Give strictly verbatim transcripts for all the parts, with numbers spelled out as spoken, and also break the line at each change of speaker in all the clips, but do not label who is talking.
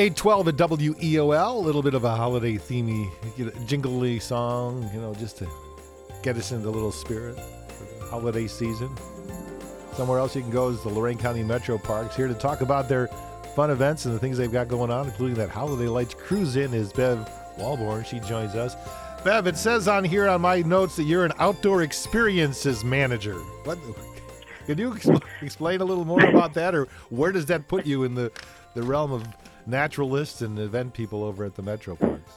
eight twelve at W E O L, a little bit of a holiday themey, jingly song, you know, just to get us into a little spirit for the holiday season. Somewhere else you can go is the Lorain County Metro Parks. Here to talk about their fun events and the things they've got going on, including that Holiday Lights Cruise In, is Bev Walborn. She joins us. Bev, it says on here on my notes that you're an outdoor experiences manager. What? Can you ex- explain a little more about that, or where does that put you in the, the realm of naturalists and event people over at the Metro Parks?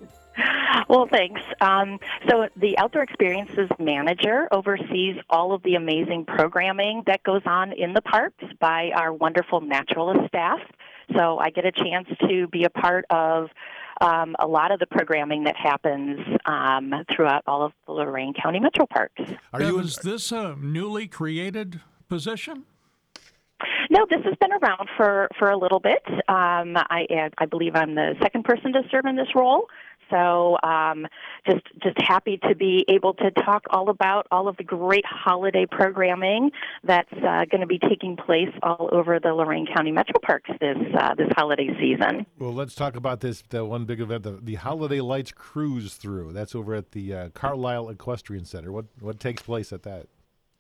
Well, thanks. Um, so the Outdoor Experiences Manager oversees all of the amazing programming that goes on in the parks by our wonderful naturalist staff. So I get a chance to be a part of um, a lot of the programming that happens um, throughout all of the Lorain County Metro Parks.
Are you, is this a newly created position?
No, this has been around for, for a little bit. Um, I, I believe I'm the second person to serve in this role. So um, just just happy to be able to talk all about all of the great holiday programming that's uh, going to be taking place all over the Lorain County Metro Parks this uh, this holiday season.
Well, let's talk about this the one big event, the, the Holiday Lights Cruise Through. That's over at the uh, Carlisle Equestrian Center. What what takes place at that?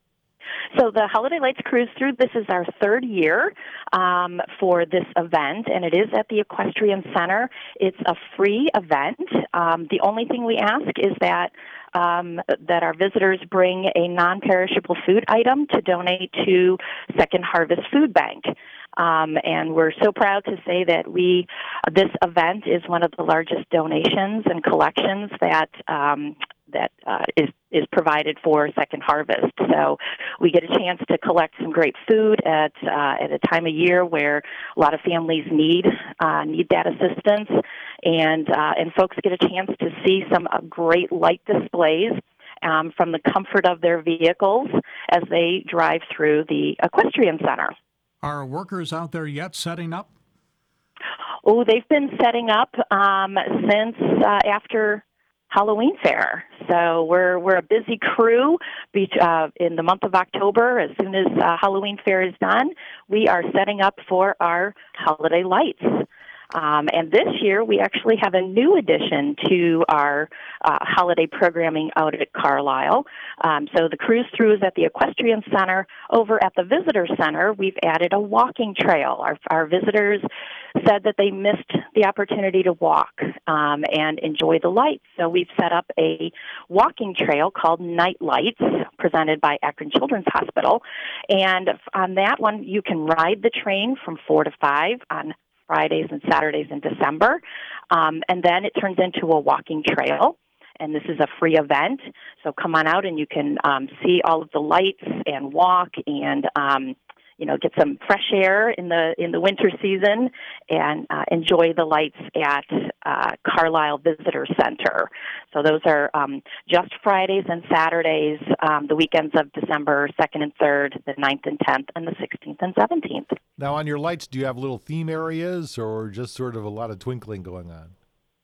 So the Holiday Lights Cruise Through, this is our third year um, for this event, and it is at the Equestrian Center. It's a free event. Um, the only thing we ask is that um, that our visitors bring a non-perishable food item to donate to Second Harvest Food Bank. Um, and we're so proud to say that we this event is one of the largest donations and collections that um, that uh, is is provided for Second Harvest. So we get a chance to collect some great food at uh, at a time of year where a lot of families need uh, need that assistance, and uh, and folks get a chance to see some uh, great light displays um, from the comfort of their vehicles as they drive through the Equestrian Center.
Are workers out there yet setting up?
Oh, they've been setting up um, since uh, after Halloween Fair. So we're we're a busy crew. Uh, in the month of October, as soon as uh, Halloween Fair is done, we are setting up for our holiday lights. Um, and this year, we actually have a new addition to our uh, holiday programming out at Carlisle. Um, so the cruise through is at the Equestrian Center. Over at the Visitor Center, we've added a walking trail. Our, our visitors said that they missed the opportunity to walk um, and enjoy the lights. So we've set up a walking trail called Night Lights, presented by Akron Children's Hospital. And on that one, you can ride the train from four to five on Fridays and Saturdays in December, um, and then it turns into a walking trail, and this is a free event, so come on out and you can um, see all of the lights and walk and um, you know, get some fresh air in the in the winter season and uh, enjoy the lights at uh, Carlisle Visitor Center. So those are um, just Fridays and Saturdays, um, the weekends of December second and third, the ninth and tenth, and the sixteenth and seventeenth.
Now, on your lights, do you have little theme areas or just sort of a lot of twinkling going on?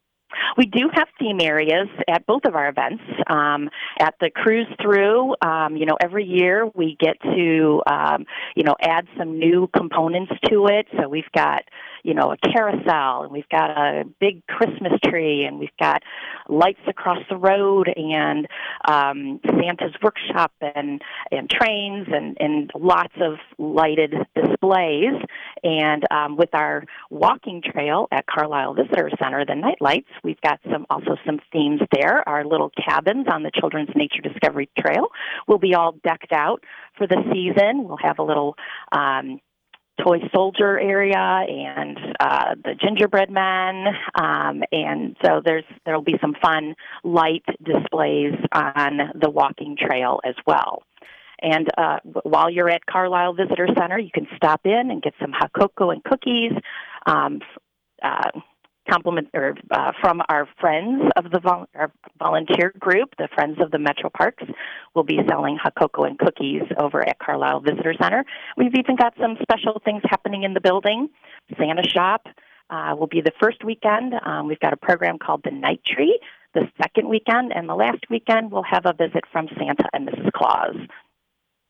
We do have theme areas at both of our events. Um, at the cruise through, um, you know, every year we get to, um, you know, add some new components to it. So we've got, you know, a carousel, and we've got a big Christmas tree, and we've got lights across the road, and um, Santa's workshop, and and trains, and, and lots of lighted displays. And um, with our walking trail at Carlisle Visitor Center, the Night Lights, we've got some also some themes there. Our little cabins on the Children's Nature Discovery Trail will be all decked out for the season. We'll have a little um, toy soldier area and uh, the gingerbread men, um, and so there's there'll be some fun light displays on the walking trail as well. And uh, while you're at Carlisle Visitor Center, you can stop in and get some hot cocoa and cookies. Um, uh, compliment or uh, from our friends of the vol- our volunteer group, the Friends of the Metro Parks, will be selling hot cocoa and cookies over at Carlisle Visitor Center. We've even got some special things happening in the building. Santa Shop uh, will be the first weekend. Um, we've got a program called the Night Tree the second weekend, and the last weekend we'll have a visit from Santa and Missus Claus.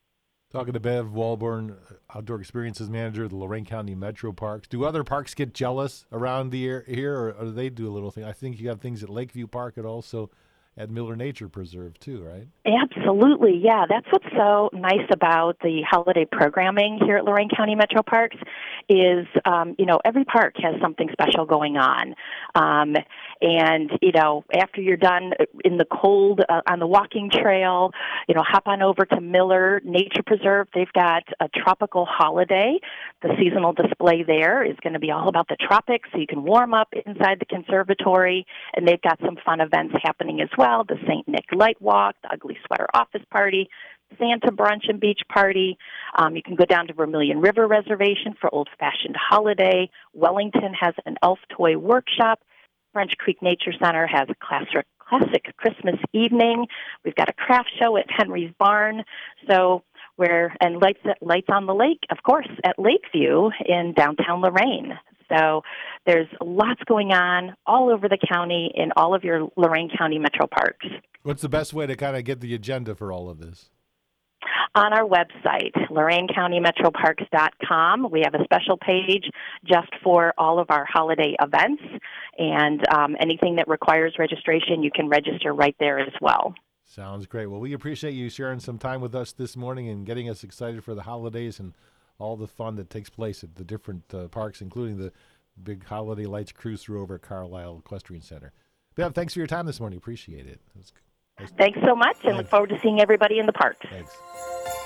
Talking to Bev Walborn, Outdoor Experiences Manager of the Lorain County Metro Parks. Do other parks get jealous around the air here, or, or do they do a little thing? I think you have things at Lakeview Park and also at Miller Nature Preserve too, right?
Absolutely, yeah. That's what's so nice about the holiday programming here at Lorain County Metro Parks is, um, you know, every park has something special going on. Um, and, you know, after you're done in the cold uh, on the walking trail, you know, hop on over to Miller Nature Preserve. They've got a tropical holiday. The seasonal display there is going to be all about the tropics, so you can warm up inside the conservatory, and they've got some fun events happening as well. The Saint Nick Light Walk, the Ugly Sweater Office Party, Santa Brunch and Beach Party. Um, you can go down to Vermilion River Reservation for Old Fashioned Holiday. Wellington has an elf toy workshop. French Creek Nature Center has a classic, classic Christmas evening. We've got a craft show at Henry's Barn. So where and lights lights on the lake, of course, at Lakeview in downtown Lorain. So there's lots going on all over the county in all of your Lorain County Metro Parks.
What's the best way to kind of get the agenda for all of this?
On our website, Lorain County Metro Parks dot com, we have a special page just for all of our holiday events, and um, anything that requires registration, you can register right there as well.
Sounds great. Well, we appreciate you sharing some time with us this morning and getting us excited for the holidays and all the fun that takes place at the different uh, parks, including the big Holiday Lights cruise through over at Carlisle Equestrian Center. Bev, thanks for your time this morning. Appreciate it. It was, it was,
Thanks so much, and look forward to seeing everybody in the park.
Thanks.